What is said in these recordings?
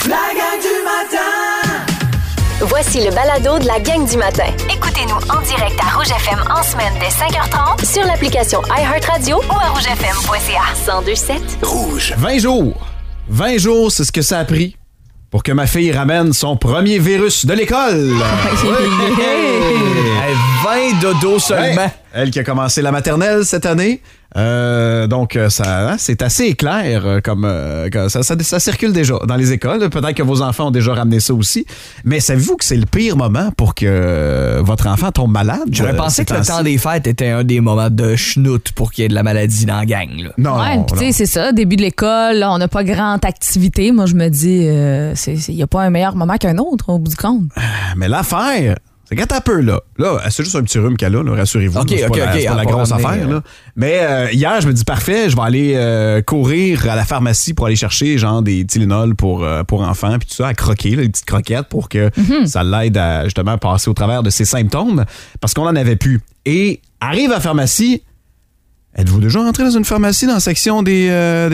La gang du matin! Voici le balado de la gang du matin. Écoutez-nous en direct à Rouge FM en semaine dès 5h30 sur l'application iHeartRadio ou à rougefm.ca. 102.7 Rouge. 20 jours. 20 jours, c'est ce que ça a pris pour que ma fille ramène son premier virus de l'école. 20 dodos seulement. Ouais. Elle qui a commencé la maternelle cette année. Donc, ça, c'est assez clair. Ça circule déjà dans les écoles. Peut-être que vos enfants ont déjà ramené ça aussi. Mais savez-vous que c'est le pire moment pour que votre enfant tombe malade? J'aurais pensé que le temps des fêtes était un des moments de schnout pour qu'il y ait de la maladie dans la gang. Là. Non, ouais, puis tu sais, c'est ça. Début de l'école, là, on n'a pas grande activité. Moi, je me dis, il n'y a pas un meilleur moment qu'un autre, au bout du compte. Mais l'affaire... Regarde un peu, là. Là, c'est juste un petit rhume qu'elle a, là, rassurez-vous. OK. C'est pas la grosse affaire, là. Mais hier, je me dis, parfait, je vais aller courir à la pharmacie pour aller chercher, genre, des Tylenol pour enfants, puis tout ça, à croquer, là, des petites croquettes pour que ça l'aide à, justement, passer au travers de ses symptômes, parce qu'on en avait plus. Et arrive à la pharmacie... Êtes-vous déjà rentré dans une pharmacie dans la section des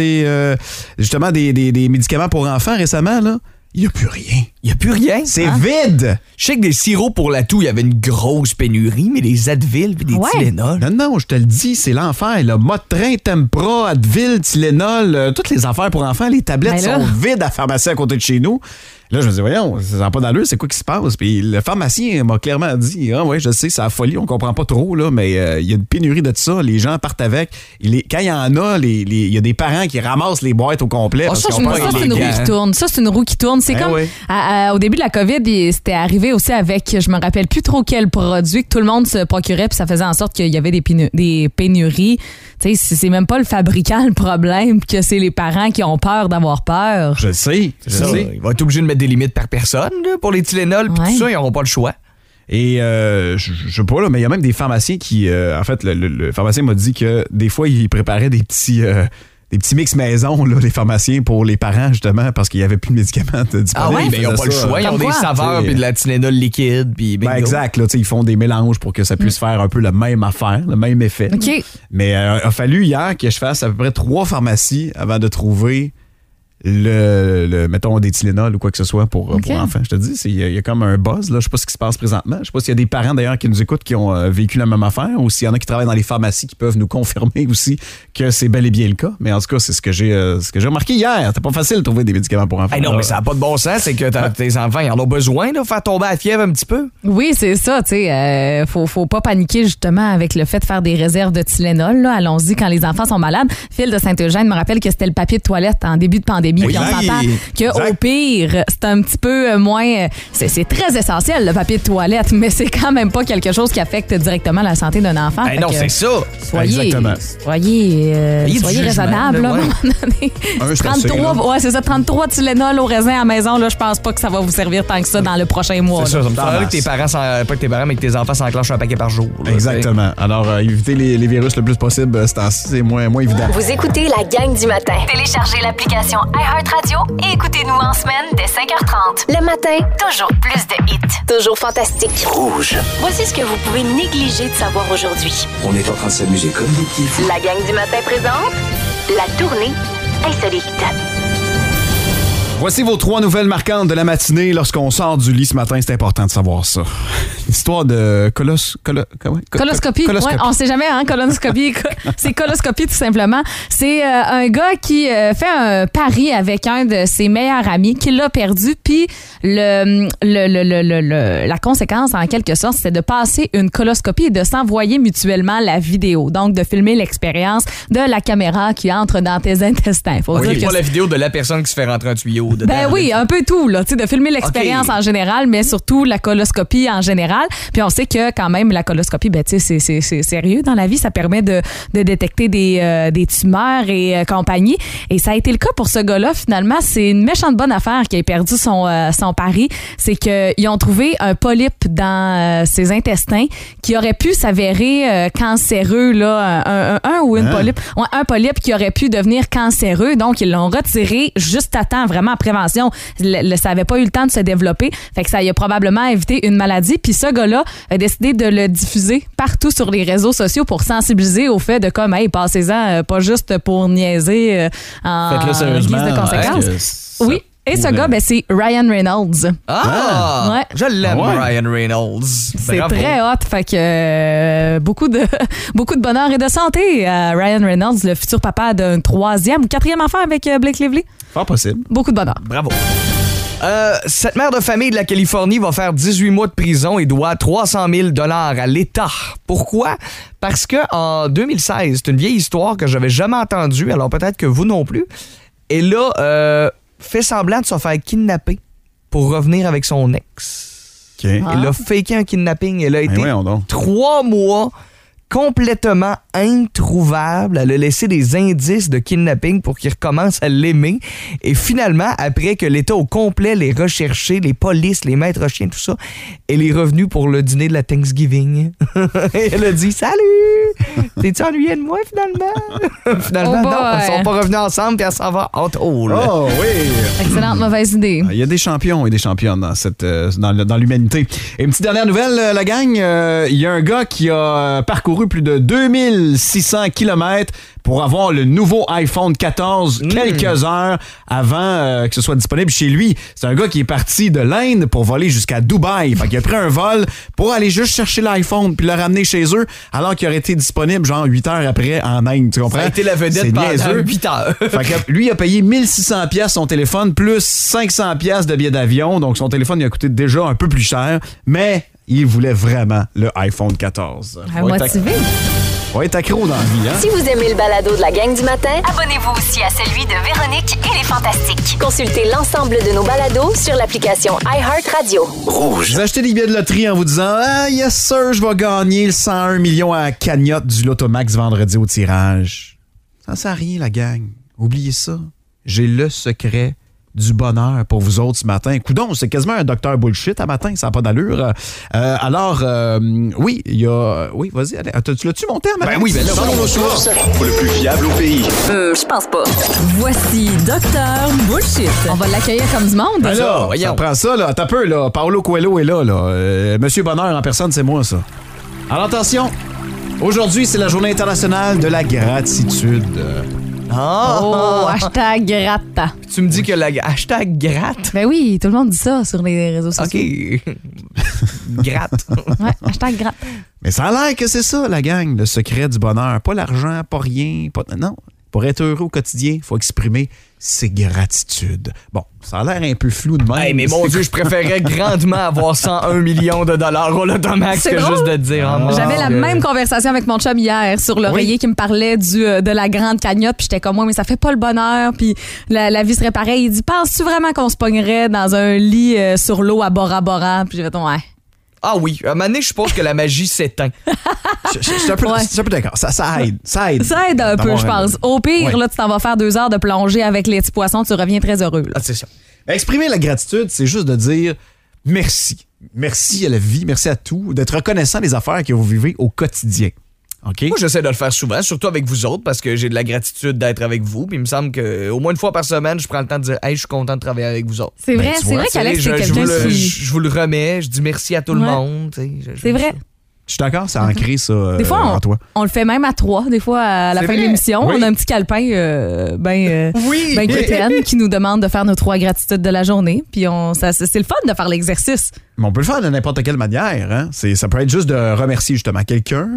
médicaments pour enfants récemment, là? Il n'y a plus rien. Il n'y a plus rien? C'est vide! Je sais que des sirops pour la toux, il y avait une grosse pénurie, mais des Advil et des Tylenol... Non, je te le dis, c'est l'enfer. Le Motrin, Tempra, Advil, Tylenol, toutes les affaires pour enfants, les tablettes sont vides à la pharmacie à côté de chez nous. Là, je me dis, voyons, ça n'a pas d'allure, c'est quoi qui se passe? Puis le pharmacien m'a clairement dit, oui, je sais, c'est la folie, on comprend pas trop, là, mais il y a une pénurie de ça, les gens partent avec. Quand il y en a, il y a des parents qui ramassent les boîtes au complet. Ça, c'est une roue qui tourne. Ça, c'est une roue qui tourne. C'est comme, au début de la COVID, c'était arrivé aussi avec, je me rappelle plus trop quel produit que tout le monde se procurait, puis ça faisait en sorte qu'il y avait des pénuries. Tu sais, c'est même pas le fabricant le problème, que c'est les parents qui ont peur d'avoir peur. Je sais. Il va être obligé de mettre des limites par personne là, pour les Tylenol, puis tout ça, ils n'auront pas le choix. Et je sais pas, là, mais il y a même des pharmaciens qui... en fait, le pharmacien m'a dit que des fois, il préparait des petits mix maison, là, les pharmaciens, pour les parents, justement, parce qu'il n'y avait plus de médicaments disponibles. Ah oui, mais ils n'ont pas le choix. Ils ont des saveurs, puis de la Tylenol liquide, puis bingo. Exact, là, ils font des mélanges pour que ça puisse faire un peu la même affaire, le même effet. OK. Mais il a fallu hier que je fasse à peu près 3 pharmacies avant de trouver mettons des Tylenol ou quoi que ce soit pour enfants. Je te dis, il y a comme un buzz, là. Je sais pas ce qui se passe présentement. Je sais pas s'il y a des parents d'ailleurs qui nous écoutent qui ont vécu la même affaire ou s'il y en a qui travaillent dans les pharmacies qui peuvent nous confirmer aussi que c'est bel et bien le cas. Mais en tout cas, c'est ce que j'ai remarqué hier. C'est pas facile de trouver des médicaments pour enfants. Hey non, mais ça n'a pas de bon sens. C'est que tes enfants, ils en ont besoin de faire tomber la fièvre un petit peu. Oui, c'est ça. Tu sais, faut pas paniquer justement avec le fait de faire des réserves de Tylenol. Là. Allons-y quand les enfants sont malades. Phil de Saint-Eugène me rappelle que c'était le papier de toilette en début de pandémie. Puis on s'entend qu'au pire, c'est un petit peu moins... C'est très essentiel, le papier de toilette, mais c'est quand même pas quelque chose qui affecte directement la santé d'un enfant. Non, c'est ça. Soyez raisonnable, là, à un moment donné. 33 Tylenol au raisin à la maison, là, je pense pas que ça va vous servir tant que ça dans le prochain mois. C'est ça, ça me semble que tes parents, pas que tes parents, mais que tes enfants s'enclenchent un paquet par jour. Là, exactement. Alors, évitez les virus le plus possible, c'est moins évident. Vous écoutez la gang du matin. Téléchargez l'application iHeartRadio et écoutez-nous en semaine dès 5h30. Le matin, toujours plus de hits. Toujours fantastique. Rouge. Voici ce que vous pouvez négliger de savoir aujourd'hui. On est en train de s'amuser comme des petits fous. La gang du matin présente la tournée insolite. Voici vos 3 nouvelles marquantes de la matinée. Lorsqu'on sort du lit ce matin, c'est important de savoir ça. L'histoire de coloscopie. Ouais, on sait jamais, hein, colonoscopie. C'est coloscopie, tout simplement. C'est un gars qui fait un pari avec un de ses meilleurs amis, qui l'a perdu, puis la conséquence, en quelque sorte, c'est de passer une coloscopie et de s'envoyer mutuellement la vidéo. Donc, de filmer l'expérience de la caméra qui entre dans tes intestins. Faut dire pas la vidéo de la personne qui se fait rentrer un tuyau dedans. Ben oui, un peu tout, là, tu sais, de filmer l'expérience en général, mais surtout la coloscopie en général. Puis on sait que quand même la coloscopie, ben tu sais, c'est sérieux dans la vie, ça permet de détecter des tumeurs et compagnie. Et ça a été le cas pour ce gars-là. Finalement, c'est une méchante bonne affaire qui a perdu son pari. C'est qu'ils ont trouvé un polype dans ses intestins qui aurait pu s'avérer cancéreux, là, un ou une polype, un polype qui aurait pu devenir cancéreux. Donc ils l'ont retiré juste à temps, vraiment en prévention. Ça n'avait pas eu le temps de se développer. Fait que ça y a probablement évité une maladie. Puis ce gars-là a décidé de le diffuser partout sur les réseaux sociaux pour sensibiliser au fait de comme, hey, passez-en, pas juste pour niaiser en guise de conséquences. Oui. Et ce gars, c'est Ryan Reynolds. Ah! Ouais. Je l'aime, Ah ouais. Ryan Reynolds. C'est Bravo. très hot. Fait que beaucoup de bonheur et de santé à Ryan Reynolds, le futur papa d'un 3e ou 4e enfant avec Blake Lively. Fort possible. Beaucoup de bonheur. Bravo. Cette mère de famille de la Californie va faire 18 mois de prison et doit 300 000 $ à l'État. Pourquoi? Parce que en 2016, c'est une vieille histoire que j'avais jamais entendue, alors peut-être que vous non plus. Elle a fait semblant de se faire kidnapper pour revenir avec son ex. OK. Elle a faké un kidnapping. Elle a été voyons donc. 3 mois complètement introuvable. Elle a laissé des indices de kidnapping pour qu'il recommence à l'aimer. Et finalement, après que l'État au complet l'ait recherché, les polices, les maîtres chiens, tout ça, elle est revenue pour le dîner de la Thanksgiving. Et elle a dit « Salut! T'es-tu ennuyé de moi, finalement? » Finalement, Oh non. boy. Ils sont pas revenus ensemble puis elle s'en va en tôle. Oh oui! Excellente mauvaise idée. Il y a des champions et des championnes dans l'humanité. Et une petite dernière nouvelle, la gang. Il y a un gars qui a parcouru plus de 2600 km pour avoir le nouveau iPhone 14 quelques heures avant que ce soit disponible chez lui. C'est un gars qui est parti de l'Inde pour voler jusqu'à Dubaï. Fait qu'il a pris un vol pour aller juste chercher l'iPhone puis le ramener chez eux alors qu'il aurait été disponible genre 8 heures après en Inde. Tu comprends? Ça a été la vedette C'est pendant niaiseux. 8 heures. Fait que lui, il a payé 1600 pièces son téléphone plus 500 pièces de billets d'avion. Donc, son téléphone, il a coûté déjà un peu plus cher. Mais il voulait vraiment le iPhone 14. Motivé. Faut être accro dans la vie, hein? Si vous aimez le balado de la gang du matin, abonnez-vous aussi à celui de Véronique et les Fantastiques. Consultez l'ensemble de nos balados sur l'application iHeartRadio. Vous achetez des billets de loterie en vous disant « Ah, yes sir, je vais gagner le 101 millions à la cagnotte du Lotomax vendredi au tirage. » Ça ne sert à rien, la gang. Oubliez ça. J'ai le secret du bonheur pour vous autres ce matin. Coudon, c'est quasiment un docteur bullshit à matin, ça n'a pas d'allure. Oui, il y a... Oui, vas-y, allez. Tu l'as-tu monté à matin? Ben oui, ben là, Selon nos sources, le plus fiable au pays. Je pense pas. Voici Docteur Bullshit. On va l'accueillir comme du monde. Ben là, voyons. ça prend ça, là. T'as peu, là. Paulo Coelho est là. Monsieur Bonheur en personne, c'est moi, ça. Alors, attention. Aujourd'hui, c'est la journée internationale de la gratitude. Oh, hashtag gratte. Tu me dis que la hashtag gratte. Ben oui, tout le monde dit ça sur les réseaux sociaux. OK. Gratte. Ouais, hashtag gratte. Mais ça a l'air que c'est ça, la gang, le secret du bonheur. Pas l'argent, pas rien, pas... Non. Pour être heureux au quotidien, il faut exprimer ses gratitudes. Bon, ça a l'air un peu flou de même. Hey, mais mon Dieu, je préférais grandement avoir 101 millions de dollars au Lotomax C'est que drôle. juste de dire en moi. J'avais la même conversation avec mon chum hier sur l'oreiller qui me parlait de la grande cagnotte. Puis j'étais comme, moi, mais ça fait pas le bonheur. Puis la vie serait pareille. Il dit, penses-tu vraiment qu'on se pognerait dans un lit sur l'eau à Bora Bora? Puis j'ai fait, ouais. Ah oui, à un moment donné, je suppose que la magie s'éteint. Je suis un peu d'accord. Ça aide. Ça aide. Ça aide un peu, d'avoir je pense. Au pire, Ouais. là, tu t'en vas faire 2 heures de plongée avec les petits poissons. Tu reviens très heureux. Là. Ah, c'est ça. Exprimer la gratitude, c'est juste de dire merci. Merci à la vie, merci à tout, d'être reconnaissant des affaires que vous vivez au quotidien. OK? Moi, j'essaie de le faire souvent, surtout avec vous autres, parce que j'ai de la gratitude d'être avec vous. Puis il me semble qu'au moins une fois par semaine, je prends le temps de dire « Hey, je suis content de travailler avec vous autres. » C'est vrai, tu c'est vois, vrai qu'Alex, c'est je quelqu'un vous le, qui... je vous le remets, je dis merci à tout le Ouais. monde. C'est vrai. Je suis d'accord, c'est ancré, ça, Des fois, en toi. on le fait même à 3. Des fois, à la C'est fin de vrai? l'émission, Oui. on a un petit calepin Oui! ben quétaine qui nous demande de faire nos 3 gratitudes de la journée. Puis c'est le fun de faire l'exercice. Mais on peut le faire de n'importe quelle manière. Hein? Ça peut être juste de remercier justement quelqu'un,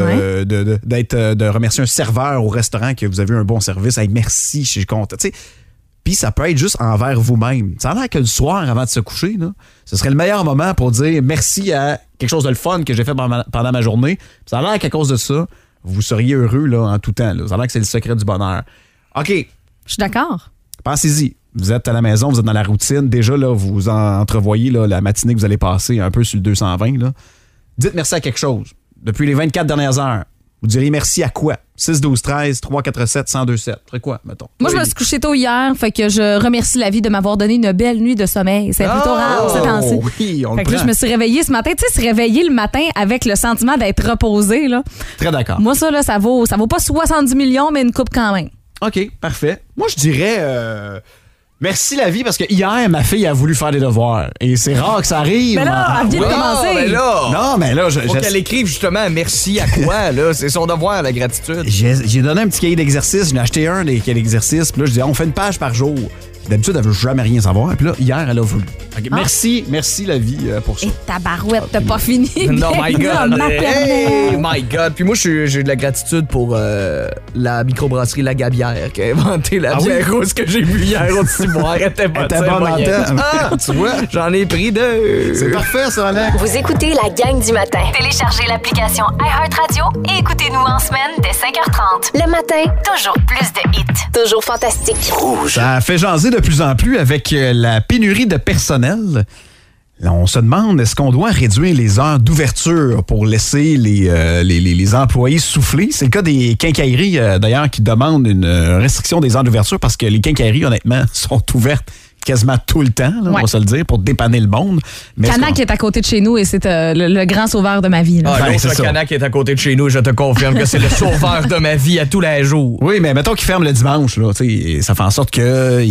de remercier un serveur au restaurant que vous avez eu un bon service. Hey, merci, je suis content. Tu sais, puis ça peut être juste envers vous-même. Ça a l'air que le soir, avant de se coucher, là, ce serait le meilleur moment pour dire merci à quelque chose de le fun que j'ai fait pendant ma journée. Puis ça a l'air qu'à cause de ça, vous seriez heureux là, en tout temps. Là. Ça a l'air que c'est le secret du bonheur. OK, Je suis d'accord. pensez-y. Vous êtes à la maison, vous êtes dans la routine. Déjà, là, vous entrevoyez là, la matinée que vous allez passer un peu sur le 220. Là. Dites merci à quelque chose. Depuis les 24 dernières heures, vous diriez merci à quoi? 6, 12, 13, 3, 4, 7, 100, 2, 7. Après quoi, mettons? Moi, je me suis couchée tôt hier, fait que je remercie la vie de m'avoir donné une belle nuit de sommeil. C'est plutôt rare, ce temps-ci. Oui, on Fait le que là, prend. je me suis réveillée ce matin. Tu sais, se réveiller le matin avec le sentiment d'être reposé, là. Très d'accord. Moi, ça, là, ça vaut pas 70 millions, mais une coupe quand même. OK, parfait. Moi, je dirais merci la vie parce que hier, ma fille a voulu faire des devoirs. Et c'est rare que ça arrive. Mais là, elle vient de Oui, commencer. mais là, Non, mais là, faut qu'elle écrive justement merci à quoi, là. C'est son devoir, la gratitude. j'ai donné un petit cahier d'exercice. J'en ai acheté un des cahiers d'exercice. Puis là, je dis, on fait une page par jour. D'habitude, elle veut jamais rien savoir. Puis là, hier, elle a voulu. Merci la vie pour ça. Et tabarouette, t'as pas fini. Non, my God. Maternelle. Hey, my God. Puis moi, j'ai de la gratitude pour la microbrasserie La Gabière qui a inventé la bière rose que j'ai bu hier au Timoir. Elle était bonne tu vois? J'en ai pris 2. C'est parfait, ça, Alex. Vous écoutez la gang du matin. Téléchargez l'application iHeartRadio et écoutez-nous en semaine dès 5h30. Le matin, toujours plus de hits. Toujours fantastique. Ça fait jaser de plus en plus avec la pénurie de personnel. Là, on se demande, est-ce qu'on doit réduire les heures d'ouverture pour laisser les employés souffler? C'est le cas des quincailleries, d'ailleurs, qui demandent une restriction des heures d'ouverture parce que les quincailleries, honnêtement, sont ouvertes quasiment tout le temps, là, on va se le dire, pour dépanner le monde. Canac est à côté de chez nous et c'est le grand sauveur de ma vie. Là. L'autre Canac est à côté de chez nous, je te confirme que c'est le sauveur de ma vie à tous les jours. Oui, mais mettons qu'il ferme le dimanche, là, ça fait en sorte que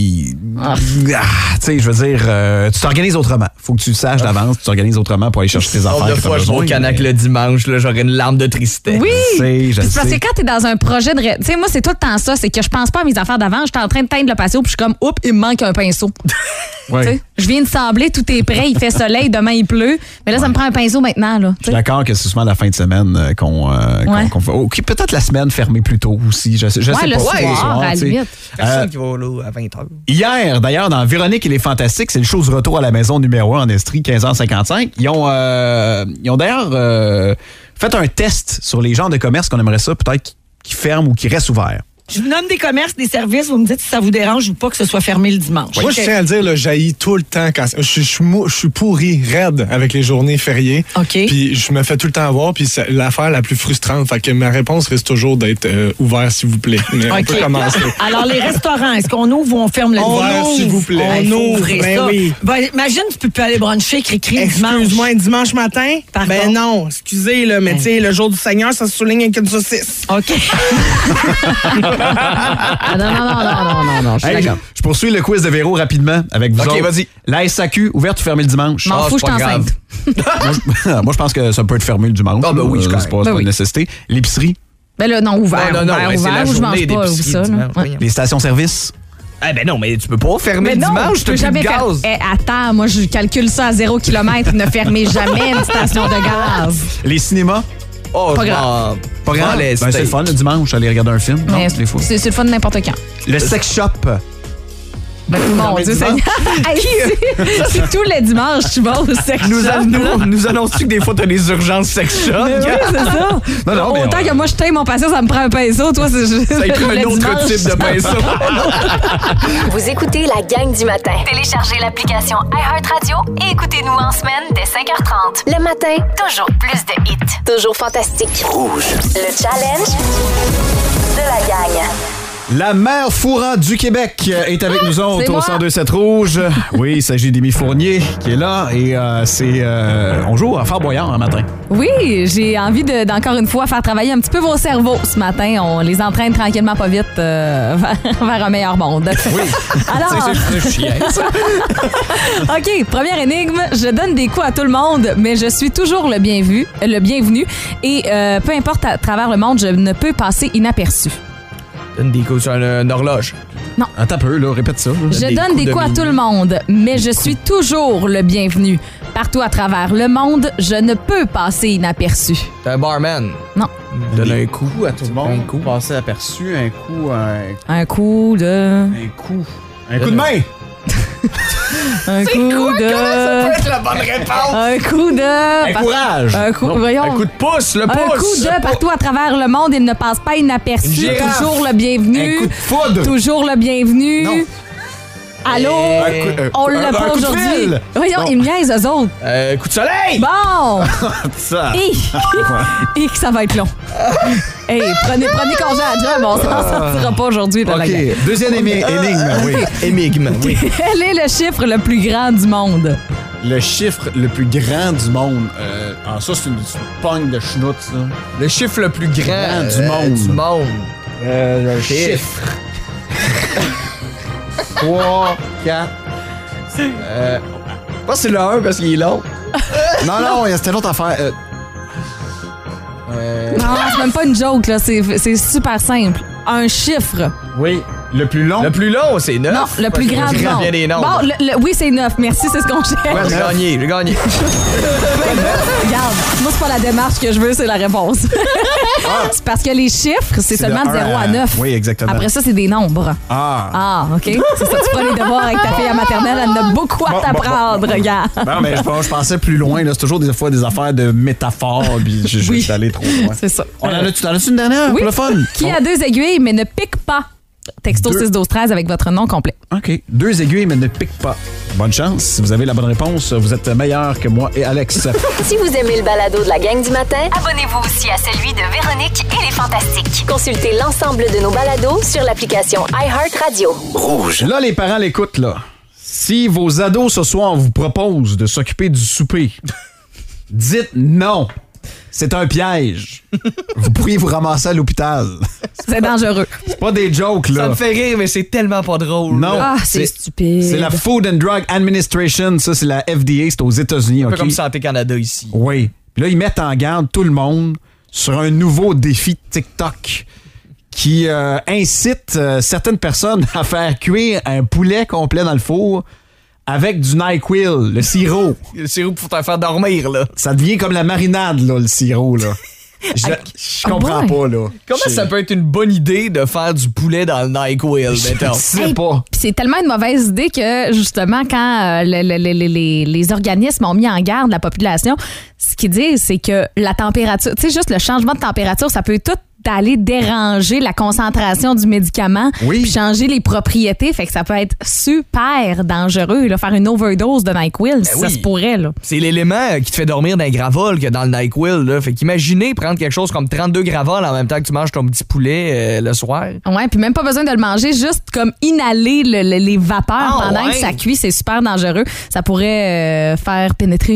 je veux dire, tu t'organises autrement. Faut que tu le saches d'avance, tu t'organises autrement pour aller chercher tes affaires. De fois, je vais au Canac le dimanche, là, j'aurais une larme de tristesse. Oui! Je sais. Parce que quand t'es dans un projet de... Tu sais, moi, c'est tout le temps ça, c'est que je pense pas à mes affaires d'avant, je suis en train de teindre le patio, puis je suis comme, oups, il me manque un pinceau. Ouais. Je viens de sabler, tout est prêt, il fait soleil, demain il pleut. Mais là, ça me prend un pinceau maintenant. Là, je suis d'accord que c'est souvent la fin de semaine qu'on fait. Okay, peut-être la semaine fermée plus tôt aussi. Je sais le pas. soir, à la limite. Personne qui va là à 20h. Hier, d'ailleurs, dans Véronique et les Fantastiques, c'est le show du retour à la maison numéro 1 en Estrie, 15h55. Ils ont d'ailleurs fait un test sur les genres de commerce qu'on aimerait ça peut-être qui ferment ou qui restent ouverts. Je vous nomme des commerces, des services, vous me dites si ça vous dérange ou pas que ce soit fermé le dimanche. Moi, je tiens à le dire, j'haïs tout le temps quand je suis pourri, raide avec les journées fériées. OK. Puis je me fais tout le temps avoir, puis c'est l'affaire la plus frustrante. Fait que ma réponse reste toujours d'être ouvert, s'il vous plaît. Mais on peut commencer. Alors, les restaurants, est-ce qu'on ouvre ou on ferme le dimanche? Ouvert, s'il vous plaît. On ouvre, ben oui. Ben, imagine, tu peux plus aller bruncher, cri-cri dimanche. Excuse-moi, un dimanche matin? Pardon? Ben non, excusez, là, mais tu sais, le jour du Seigneur, ça se souligne avec une saucisse. OK. Non. Je poursuis le quiz de Véro rapidement avec vous. OK, autres. vas-y. La SAQ, ouverte ou fermée le dimanche? M'en fous, je suis enceinte. Moi, je pense que ça peut être fermé le dimanche. Ah, ben oui, c'est pas une nécessité. L'épicerie? Ben là, non, ouvert. Non, ouvert, c'est la ou je mange journée pas, ou d'épicerie ça. dimanche, Ouais. Les stations-service? Eh ben non, mais tu peux pas fermer Mais le non, dimanche, je t'as peux plus de jamais faire. gaz. Attends, moi, je calcule ça à 0 km. Ne fermez jamais une station de gaz. Les cinémas? Oh, Pas grave. Pas grave. les Ben, c'est le steaks. fun le dimanche, aller regarder un film. Non, Mais les fois. c'est le fun de n'importe quand. Le sex shop? Mon Dieu, Seigneur. C'est tous les dimanches, tu vas au sex shop. Nous annonces-tu que des fois, t'as des urgences sex shop? Mais oui, c'est ça. Non, mais Autant que moi, je teins mon patient, ça me prend un pinceau. Toi, c'est juste Ça inclut un le autre dimanche. type de pinceau. Vous écoutez la gang du matin. Téléchargez l'application iHeartRadio et écoutez-nous en semaine dès 5h30. Le matin, toujours plus de hits. Toujours fantastique. Le challenge de la gang. La mère Fourant du Québec est avec nous autres au moi. 102.7 Rouge. Oui, il s'agit d'Émy Fournier qui est là et on joue à Fort Boyard un matin. Oui, j'ai envie d'encore une fois faire travailler un petit peu vos cerveaux ce matin. On les entraîne tranquillement, pas vite, vers un meilleur monde. Oui. Alors, C'est chiant, ça. OK, première énigme. Je donne des coups à tout le monde, mais je suis toujours le bienvenu. Et peu importe à travers le monde, je ne peux passer inaperçu. Donne des coups sur une horloge. Attends un peu, là, répète ça. Je donne des coups à tout le monde, mais je suis toujours le bienvenu. Partout à travers le monde, je ne peux passer inaperçu. T'es un barman. Non. Donne un coup à tout le monde. Un coup passé aperçu, un coup de main. Un coup de... être la bonne réponse? Un coup de... Un courage. Un coup, voyons. Un coup de pouce, le Un pouce. coup de partout à travers le monde, il ne passe pas inaperçu. Une girafe. Toujours le bienvenu. Un coup de foudre. Toujours le bienvenu. Non. Allô? On l'a un pas coup de aujourd'hui. fil. Voyons, Non. ils me niaisent, eux autres. Coup de soleil. Bon! Ça. Et que ça va être long. Hey, prenez congé à la job, on s'en sortira pas aujourd'hui de la gang. OK, deuxième énigme. Oui. Énigme, oui. Quel est le chiffre le plus grand du monde? Le chiffre le plus grand du monde. Ça, c'est une pogne de schnout, ça. Le chiffre le plus grand du monde. Du monde. Le chiffre. 3, 4. Je pense que c'est le 1 parce qu'il est long. Non, c'était une autre affaire. Non, c'est même pas une joke, là. C'est super simple. Un chiffre. Oui. Le plus long? Le plus long, c'est 9. Non, le plus grand, non. Bien des nombres. Bon, oui, c'est 9. Merci, c'est ce qu'on cherche. Ouais, j'ai gagné. Regarde, moi, c'est pas la démarche que je veux, c'est la réponse. C'est parce que les chiffres, c'est seulement de 0 à 9. Oui, exactement. Après ça, c'est des nombres. Ah, OK. C'est ça, tu feras les devoirs avec ta fille à maternelle. Elle en a beaucoup à t'apprendre, regarde. Non, mais je pensais plus loin. Là. C'est toujours des fois des affaires de métaphores. Puis je suis allé trop loin. C'est ça. T'en as-tu une dernière pour le fun? Qui a 2 aiguilles, mais ne pique pas? Texto 612-13 avec votre nom complet. OK. 2 aiguilles, mais ne pique pas. Bonne chance. Si vous avez la bonne réponse, vous êtes meilleur que moi et Alex. Si vous aimez le balado de la gang du matin, abonnez-vous aussi à celui de Véronique et les Fantastiques. Consultez l'ensemble de nos balados sur l'application iHeartRadio. Rouge. Là, les parents l'écoutent, là. Si vos ados ce soir vous proposent de s'occuper du souper, dites non. C'est un piège. Vous pourriez vous ramasser à l'hôpital. C'est dangereux. C'est pas des jokes, là. Ça me fait rire, mais c'est tellement pas drôle. Non. Ah, c'est stupide. C'est la Food and Drug Administration. Ça, c'est la FDA. C'est aux États-Unis. Un peu OK? comme Santé Canada ici. Oui. Puis là, ils mettent en garde tout le monde sur un nouveau défi TikTok qui incite certaines personnes à faire cuire un poulet complet dans le four avec du NyQuil, le sirop. Le sirop pour te faire dormir, là. Ça devient comme la marinade, là, le sirop, là. Je comprends pas, là. Comment ça peut être une bonne idée de faire du poulet dans le NyQuil, mettons? Je sais pas. Puis c'est tellement une mauvaise idée que, justement, quand les organismes ont mis en garde la population, ce qu'ils disent, c'est que la température, tu sais, juste le changement de température, ça peut tout d'aller déranger la concentration du médicament puis changer les propriétés. Fait que ça peut être super dangereux, là, faire une overdose de NyQuil, si ça se pourrait. Là. C'est l'élément qui te fait dormir dans les gravoles que dans le NyQuil. Là. Fait qu'imaginez prendre quelque chose comme 32 gravoles en même temps que tu manges ton petit poulet le soir. Ouais, puis même pas besoin de le manger, juste comme inhaler les vapeurs pendant que ça cuit, c'est super dangereux. Ça pourrait faire pénétrer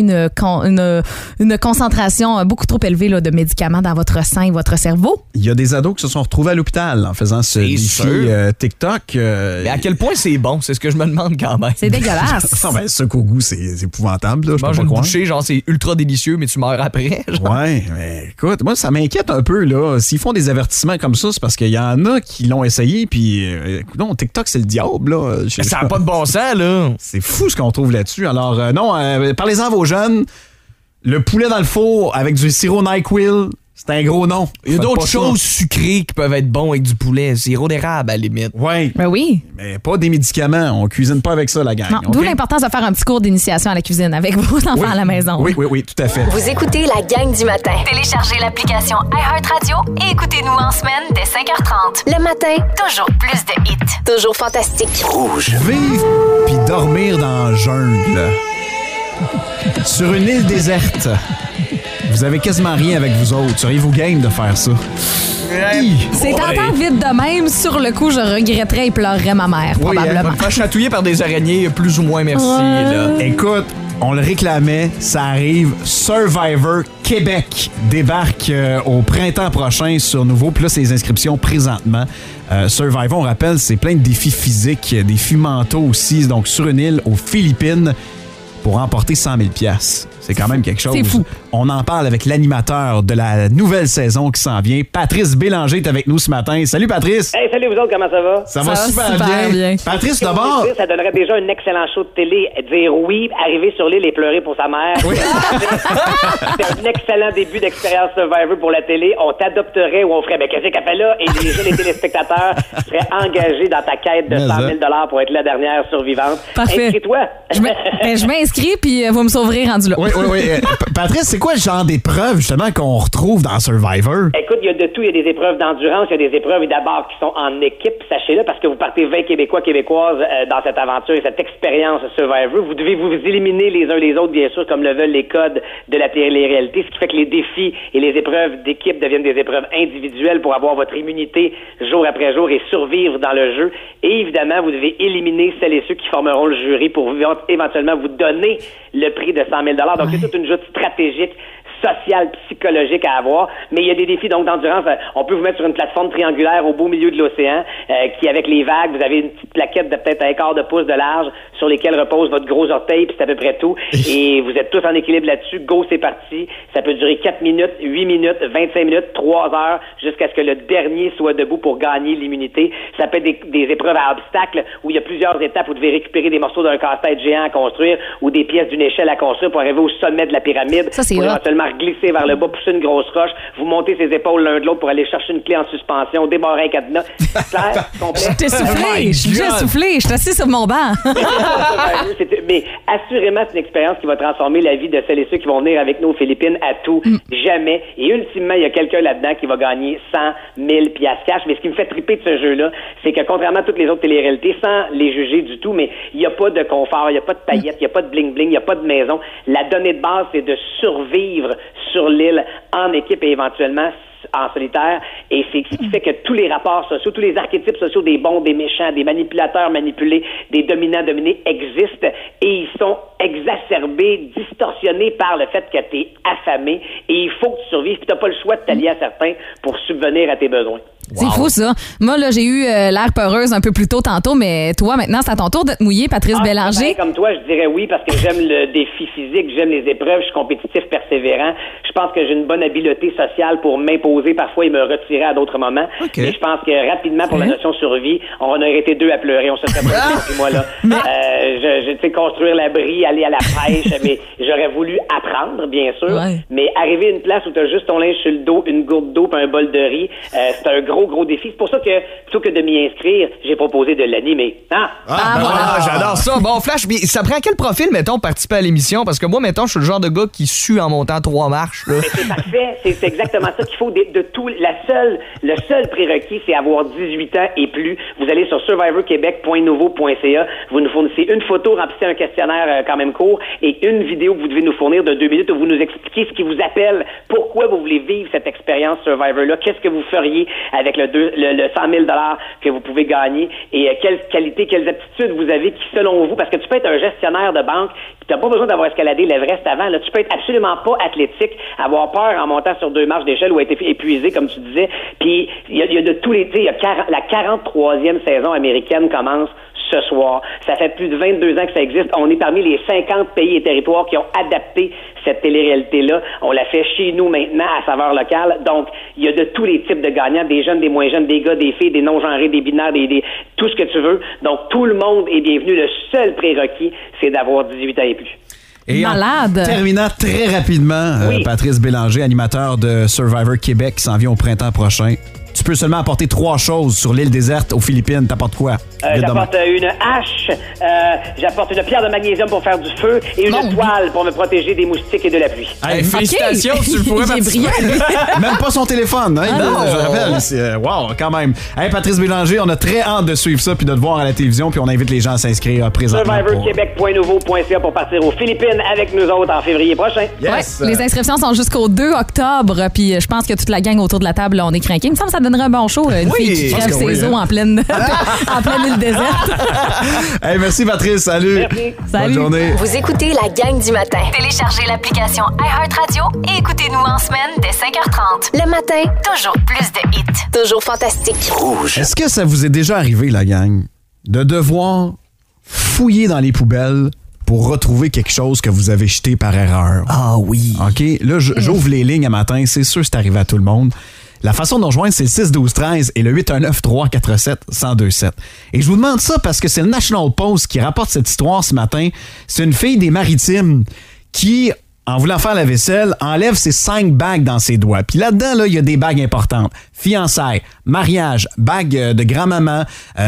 une concentration beaucoup trop élevée là, de médicaments dans votre sang et votre cerveau. Il y a des ados qui se sont retrouvés à l'hôpital en faisant ce défi TikTok. Mais à quel point c'est bon? C'est ce que je me demande quand même. C'est dégueulasse. Non, ben, ça qu'au goût, c'est épouvantable. Là, tu manges une bouchée, genre c'est ultra délicieux, mais tu meurs après. Genre. Ouais, mais écoute, moi, ça m'inquiète un peu. Là. S'ils font des avertissements comme ça, c'est parce qu'il y en a qui l'ont essayé. Puis, non, TikTok, c'est le diable. Là. Ça n'a pas de bon sens, là. C'est fou ce qu'on trouve là-dessus. Alors, non, parlez-en à vos jeunes. Le poulet dans le four avec du sirop NyQuil, c'est un gros nom. Il y a d'autres choses sucrées qui peuvent être bons avec du poulet. Sirop d'érable, à la limite. Oui. Ben oui. Mais pas des médicaments. On cuisine pas avec ça, la gang. Non, d'où l'importance de faire un petit cours d'initiation à la cuisine avec vos enfants à la maison. Oui, tout à fait. Vous écoutez la gang du matin. Téléchargez l'application iHeartRadio et écoutez-nous en semaine dès 5h30. Le matin, toujours plus de hits. Toujours fantastique. Rouge. Vivre puis dormir dans la jungle. Sur une île déserte. Vous avez quasiment rien avec vous autres. Seriez-vous game de faire ça? C'est tentant vite de même. Sur le coup, je regretterais et pleurerais ma mère, probablement. On va me faire chatouiller par des araignées, plus ou moins merci. Là. Écoute, on le réclamait, ça arrive. Survivor Québec débarque au printemps prochain sur nouveau. Puis là, c'est les inscriptions présentement. Survivor, on rappelle, c'est plein de défis physiques, défis mentaux aussi. Donc, sur une île aux Philippines pour remporter 100 000 $. C'est quand même quelque chose. C'est fou. On en parle avec l'animateur de la nouvelle saison qui s'en vient. Patrice Bélanger est avec nous ce matin. Salut, Patrice. Hey, salut vous autres, comment ça va? Ça va super bien. Patrice, d'abord... Ça donnerait déjà un excellent show de télé. Dire oui, arriver sur l'île et pleurer pour sa mère. Oui. C'est un excellent début d'expérience Survivor pour la télé. On t'adopterait ou on ferait, mais qu'est-ce qu'elle fait là? Et les jeunes téléspectateurs seraient engagés dans ta quête de 100 000 $ pour être la dernière survivante. Parfait. Inscris-toi. Je m'inscris, puis vous me sauverez rendu là. Oui. Patrice, c'est quoi le genre d'épreuves, justement, qu'on retrouve dans Survivor? Écoute, il y a de tout. Il y a des épreuves d'endurance, il y a des épreuves, d'abord, qui sont en équipe, sachez-le, parce que vous partez 20 Québécois, Québécoises dans cette aventure et cette expérience Survivor. Vous devez vous éliminer les uns les autres, bien sûr, comme le veulent les codes de la télé-réalité, ce qui fait que les défis et les épreuves d'équipe deviennent des épreuves individuelles pour avoir votre immunité jour après jour et survivre dans le jeu. Et évidemment, vous devez éliminer celles et ceux qui formeront le jury pour éventuellement vous donner le prix de 100 000 $. Donc, c'est toute une joute stratégique. social, psychologique à avoir, mais il y a des défis donc d'endurance. On peut vous mettre sur une plateforme triangulaire au beau milieu de l'océan, qui avec les vagues, vous avez une petite plaquette de peut-être un quart de pouce de large sur lesquelles repose votre gros orteil, puis c'est à peu près tout. Et vous êtes tous en équilibre là-dessus. Go, c'est parti. Ça peut durer 4 minutes, 8 minutes, 25 minutes, 3 heures, jusqu'à ce que le dernier soit debout pour gagner l'immunité. Ça peut être des épreuves à obstacles où il y a plusieurs étapes où vous devez récupérer des morceaux d'un casse-tête géant à construire ou des pièces d'une échelle à construire pour arriver au sommet de la pyramide. Ça, c'est pour hot. éventuellement glisser vers le bas, pousser une grosse roche, vous montez ses épaules l'un de l'autre pour aller chercher une clé en suspension, débarrer un cadenas. Clair, complet. Je t'ai soufflé, je t'ai soufflé, je suis assis sur mon banc. Mais assurément, c'est une expérience qui va transformer la vie de celles et ceux qui vont venir avec nous aux Philippines à tout, jamais. Et ultimement, il y a quelqu'un là-dedans qui va gagner 100 000 piastres cash. Mais ce qui me fait triper de ce jeu-là, c'est que contrairement à toutes les autres téléréalités, sans les juger du tout, mais il n'y a pas de confort, il n'y a pas de paillettes, il n'y a pas de bling-bling, il n'y a pas de maison. La donnée de base, c'est de survivre sur l'île en équipe et éventuellement en solitaire, et c'est ce qui fait que tous les rapports sociaux, tous les archétypes sociaux des bons, des méchants, des manipulateurs manipulés, des dominants dominés existent, et ils sont exacerbés, distorsionnés par le fait que tu es affamé, et il faut que tu survives, puis tu n'as pas le choix de t'allier à certains pour subvenir à tes besoins. C'est fou, ça. Moi, là, j'ai eu l'air peureuse un peu plus tôt tantôt, mais toi, maintenant, c'est à ton tour de te mouiller, Patrice Bélanger. Comme toi, je dirais oui, parce que j'aime le défi physique, j'aime les épreuves, je suis compétitif, persévérant. Je pense que j'ai une bonne habileté sociale pour m'imposer parfois et me retirer à d'autres moments. Okay. Mais je pense que rapidement, pour la notion survie, on aurait été deux à pleurer. On se serait pas dit, moi, là. Tu sais, construire l'abri, aller à la pêche, mais j'aurais voulu apprendre, bien sûr. Ouais. Mais arriver à une place où tu as juste ton linge sur le dos, une gourde d'eau puis un bol de riz, c'est un gros défi. C'est pour ça que, plutôt que de m'y inscrire, j'ai proposé de l'animer. Voilà, j'adore ça. Bon, Flash, mais ça prend quel profil, mettons, pour participer à l'émission? Parce que moi, mettons, je suis le genre de gars qui sue en montant 3 marches. Là. C'est parfait. C'est exactement ça qu'il faut de tout. Le seul prérequis, c'est avoir 18 ans et plus. Vous allez sur survivorquebec.nouveau.ca. Vous nous fournissez une photo, remplissez un questionnaire quand même court et une vidéo que vous devez nous fournir de 2 minutes où vous nous expliquez ce qui vous appelle, pourquoi vous voulez vivre cette expérience Survivor-là, qu'est-ce que vous feriez avec le 100 000 $ que vous pouvez gagner et quelles qualités, quelles aptitudes vous avez qui, selon vous, parce que tu peux être un gestionnaire de banque puis t'as pas besoin d'avoir escaladé l'Everest avant. Là, tu peux être absolument pas athlétique, avoir peur en montant sur 2 marches d'échelle ou être épuisé, comme tu disais. Puis il y a de tous les... la 43e saison américaine commence ce soir. Ça fait plus de 22 ans que ça existe. On est parmi les 50 pays et territoires qui ont adapté cette télé-réalité-là. On la fait chez nous maintenant à saveur locale. Donc, il y a de tous les types de gagnants, des jeunes, des moins jeunes, des gars, des filles, des non-genrés, des binaires, tout ce que tu veux. Donc, tout le monde est bienvenu. Le seul prérequis, c'est d'avoir 18 ans et plus. Et malade. En terminant très rapidement, Patrice Bélanger, animateur de Survivor Québec, qui s'en vient au printemps prochain. Tu peux seulement apporter 3 choses sur l'île déserte aux Philippines. T'apportes quoi? J'apporte une hache, j'apporte une pierre de magnésium pour faire du feu et une toile pour me protéger des moustiques et de la pluie. Hey, félicitations, tu pourrais participer. Même pas son téléphone. Hein? Je rappelle, c'est wow, quand même. Hey, Patrice Bélanger, on a très hâte de suivre ça puis de te voir à la télévision, puis on invite les gens à s'inscrire présentement. survivorquebec.nouveau.ca pour partir aux Philippines avec nous autres en février prochain. Yes. Les inscriptions sont jusqu'au 2 octobre, puis je pense que toute la gang autour de la table, là, on est craqués. Il me semble que ça donnerait un bon show, une fille qui crève ses os en pleine île déserte. Hey, merci Patrice, salut. Merci. Bonne journée. Vous écoutez la gang du matin. Téléchargez l'application iHeartRadio et écoutez-nous en semaine dès 5h30. Le matin, toujours plus de hits. Toujours fantastique. Rouge. Est-ce que ça vous est déjà arrivé, la gang, de devoir fouiller dans les poubelles pour retrouver quelque chose que vous avez jeté par erreur? Ah oui. OK, là, j'ouvre les lignes à matin, c'est sûr que c'est arrivé à tout le monde. La façon de nous rejoindre, c'est le 6-12-13 et le 819-347-1027. Et je vous demande ça parce que c'est le National Post qui rapporte cette histoire ce matin. C'est une fille des Maritimes qui, en voulant faire la vaisselle, enlève ses 5 bagues dans ses doigts. Puis là-dedans, là, il y a des bagues importantes. Fiançailles, mariage, bague de grand-maman,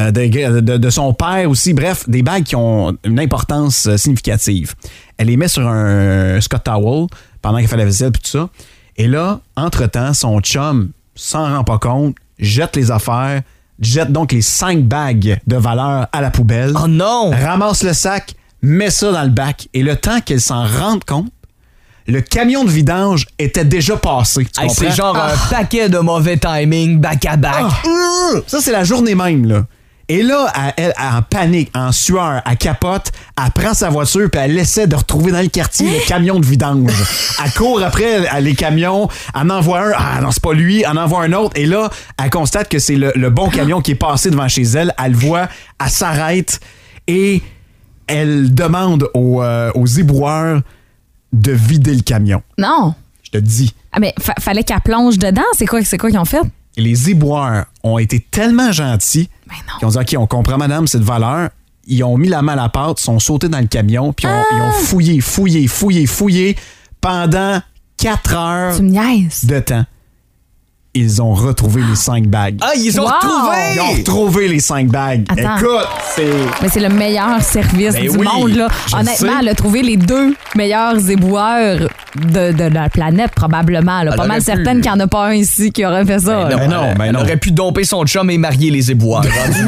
de son père aussi. Bref, des bagues qui ont une importance significative. Elle les met sur un Scott Towel pendant qu'elle fait la vaisselle puis tout ça. Et là, entre-temps, son chum s'en rend pas compte, jette les affaires, jette donc les 5 bagues de valeur à la poubelle. Oh non! Ramasse le sac, met ça dans le bac. Et le temps qu'elle s'en rende compte, le camion de vidange était déjà passé. Tu comprends? C'est genre un paquet de mauvais timing, back à back. Ça, c'est la journée même, là. Et là, elle, en panique, en sueur, elle capote, elle prend sa voiture puis elle essaie de retrouver dans le quartier le camion de vidange. Elle court après les camions, elle en envoie un, ah non, c'est pas lui, elle en envoie un autre. Et là, elle constate que c'est le bon camion qui est passé devant chez elle. Elle le voit, elle s'arrête et elle demande aux éboueurs de vider le camion. Non. Je te dis. Ah, mais fallait qu'elle plonge dedans. C'est quoi qu'ils ont fait? Et les éboueurs ont été tellement gentils qu'ils ont dit, OK, on comprend, madame, c'est de valeur. Ils ont mis la main à la pâte, sont sautés dans le camion, puis ils ont fouillé pendant 4 heures de temps. Ils ont retrouvé les 5 bagues. Ah, ils ont retrouvé les 5 bagues. Attends. Écoute, c'est... Mais c'est le meilleur service du monde, là. Honnêtement, elle a trouvé les 2 meilleurs éboueurs de la planète, probablement. Là. Pas mal certaine qu'il n'y en a pas un ici qui aurait fait ça. Elle aurait pu domper son chum et marier les éboueurs.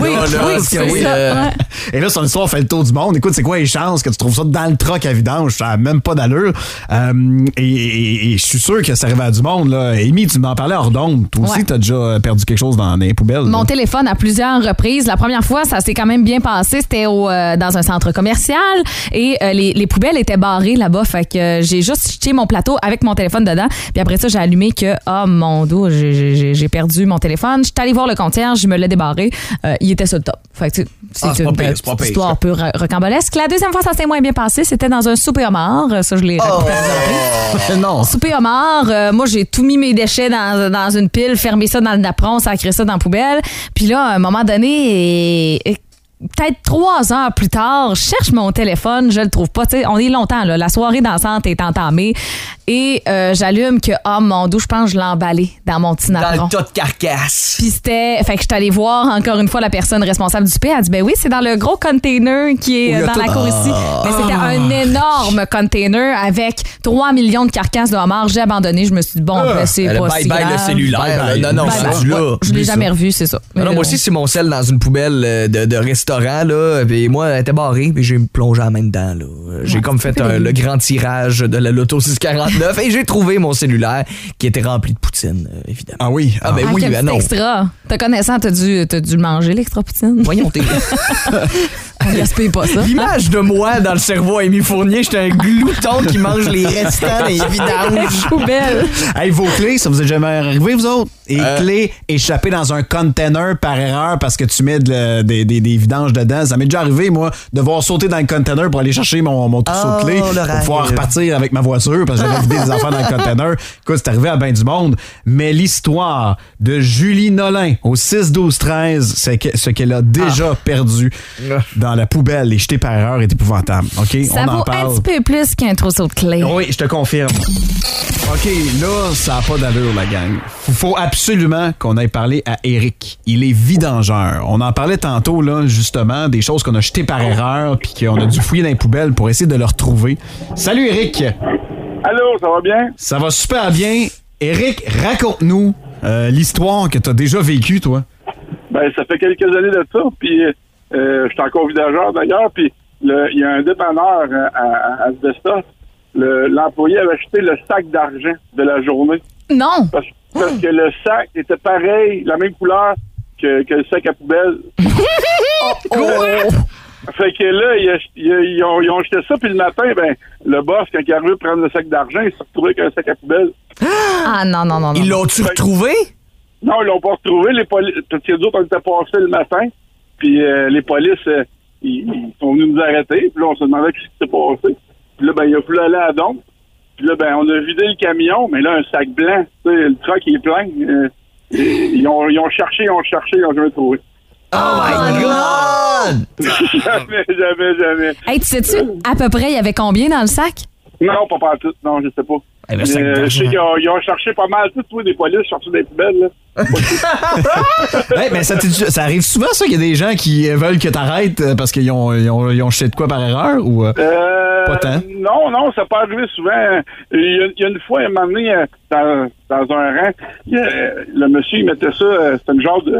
Et là, son histoire fait le tour du monde. Écoute, c'est quoi les chances que tu trouves ça dans le troc à vidange? Ça n'a même pas d'allure. Et je suis sûr que ça arrive à du monde. Là. Amy, tu m'en parlais hors d'onde. Toi aussi, t'as déjà perdu quelque chose dans les poubelles. Mon téléphone à plusieurs reprises. La première fois, ça s'est quand même bien passé. C'était dans un centre commercial et les poubelles étaient barrées là-bas. Fait que j'ai juste jeté mon plateau avec mon téléphone dedans. Puis après ça, j'ai allumé que, mon dos, j'ai perdu mon téléphone. J'étais allée voir le concierge, je me l'ai débarré. Il était sur le top. Fait que c'est une histoire peu rocambolesque. La deuxième fois, ça s'est moins bien passé. C'était dans un souper homard. Ça, je l'ai raconté plusieurs reprises. Non. Souper homard. Moi, j'ai tout mis mes déchets dans une pile, fermé ça dans le napperon, sacré ça dans la poubelle. Puis là, à un moment donné, peut-être 3 heures plus tard, je cherche mon téléphone, je le trouve pas. T'sais, on est longtemps, là. La soirée dansante est entamée. Et j'allume que, mon dos, je pense que je l'ai emballé dans mon petit napperon. Dans le tas de carcasse. Puis fait que je suis allée voir encore une fois la personne responsable du souper. Elle a dit, ben oui, c'est dans le gros container qui est dans la cour ici. Mais c'était un énorme container avec 3 millions de carcasses de homard. J'ai abandonné. Je me suis dit, bon, c'est pas si grave. Le cellulaire. Non, c'est là. Je l'ai jamais revu, c'est ça. Non, moi aussi, c'est mon sel dans une poubelle de restaurant, là. Puis moi, elle était barrée, puis j'ai plongé la main dedans, là. J'ai comme fait le grand tirage de la Loto 649 et j'ai trouvé mon cellulaire qui était rempli de poutine, évidemment. Ah oui? Ah ben oui, ben non. Extra. Te connaissant, t'as dû le manger, l'extra poutine. Voyons, t'es... On gaspille pas ça. L'image de moi dans le cerveau à Amy Fournier, j'étais un glouton qui mange les restants des vidanges. Poubelle. Hey, vos clés, ça vous est jamais arrivé, vous autres? Et clés échappées dans un container par erreur parce que tu mets des vidanges dedans. Ça m'est déjà arrivé, moi, de devoir sauter dans le container pour aller chercher mon trousseau de clés pour pouvoir repartir avec ma voiture parce que j'avais vidé des affaires dans le container. Écoute, c'est arrivé à bien du monde. Mais l'histoire de Julie Nolin au 6-12-13, c'est ce qu'elle a déjà perdu dans la poubelle et jeté par erreur est épouvantable. OK? Ça on en vaut parle. un petit peu plus qu'un trousseau de clés. Oui, je te confirme. OK, là, ça n'a pas d'allure, la gang. Faut absolument qu'on aille parler à Éric. Il est vidangeur. On en parlait tantôt, là, justement, des choses qu'on a jetées par erreur puis qu'on a dû fouiller dans les poubelles pour essayer de le retrouver. Salut, Éric. Allô, ça va bien? Ça va super bien. Éric, raconte-nous l'histoire que tu as déjà vécue, toi. Ben, ça fait quelques années de ça, puis je suis encore vidageur, d'ailleurs, puis il y a un dépanneur à Asbestos. L'employé avait acheté le sac d'argent de la journée. Non! Parce que le sac était pareil, la même couleur que le sac à poubelle. Fait que là, ils ont jeté ça, puis le matin, ben, le boss, quand il est arrivé prendre le sac d'argent, il s'est retrouvé avec un sac à poubelle. Ah non. Ils l'ont-tu retrouvé? Non, ils l'ont pas retrouvé. Les polices, parce que nous autres, on était passés le matin, puis les polices, ils sont venus nous arrêter, puis là, on se demandait ce qui s'était passé. Puis là, ben, il a fallu aller à Dompe. Puis là, ben, on a vidé le camion, mais là, un sac blanc, tu sais, le truck est plein. Ils ont cherché, ils ont jamais trouvé. Oh my God! Jamais. Hey, tu sais-tu, à peu près, il y avait combien dans le sac? Non, pas tout. Non, je sais pas. Je sais qu'ils ont cherché pas mal, tu sais, des polices cherchaient des poubelles, là. Hey, mais ça arrive souvent, ça, qu'il y a des gens qui veulent que t'arrêtes parce qu'ils ont jeté de quoi par erreur ou pas tant? Non, ça peut arriver souvent. Il y a une fois, un moment donné, dans un rang, le monsieur, il mettait ça, c'était une genre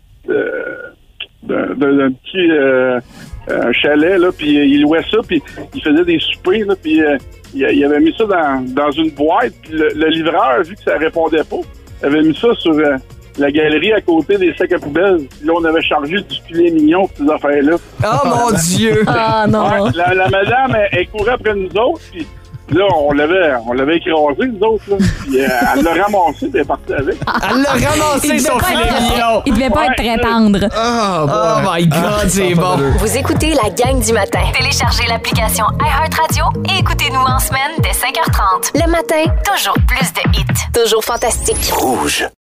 d'un petit chalet, là, puis il louait ça, puis il faisait des soupers, là, puis il avait mis ça dans une boîte, puis le livreur, vu que ça répondait pas, avait mis ça sur la galerie à côté des sacs à poubelle. Puis là, on avait chargé du filet mignon pour ces affaires-là. Oh mon Dieu! Ah non! Ouais, la madame, elle courait après nous autres, puis là, on l'avait écrasé, nous autres, là. Puis elle l'a ramassé, puis elle est partie avec. Elle l'a ramassé, son filet mignon! Il devait pas être très tendre. Oh my God, c'est bon! Vous écoutez la gang du matin. Téléchargez l'application iHeartRadio et écoutez-nous en semaine dès 5h30. Le matin, toujours plus de hits. Toujours fantastique. Rouge.